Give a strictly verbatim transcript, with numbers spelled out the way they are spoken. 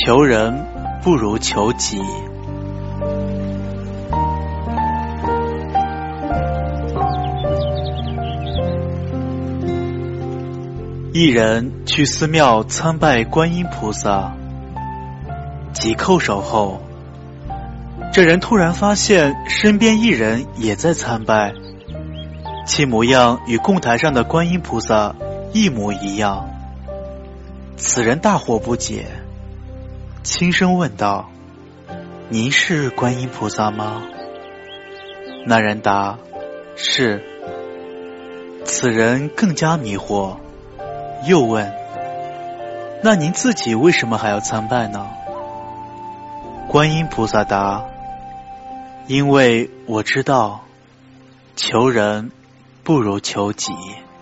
求人不如求己。一人去寺庙参拜观音菩萨，即叩首后，这人突然发现身边一人也在参拜，其模样与供台上的观音菩萨一模一样。此人大惑不解，轻声问道：您是观音菩萨吗？那人答：是。此人更加迷惑，又问：那您自己为什么还要参拜呢？观音菩萨答：因为我知道求人不如求己。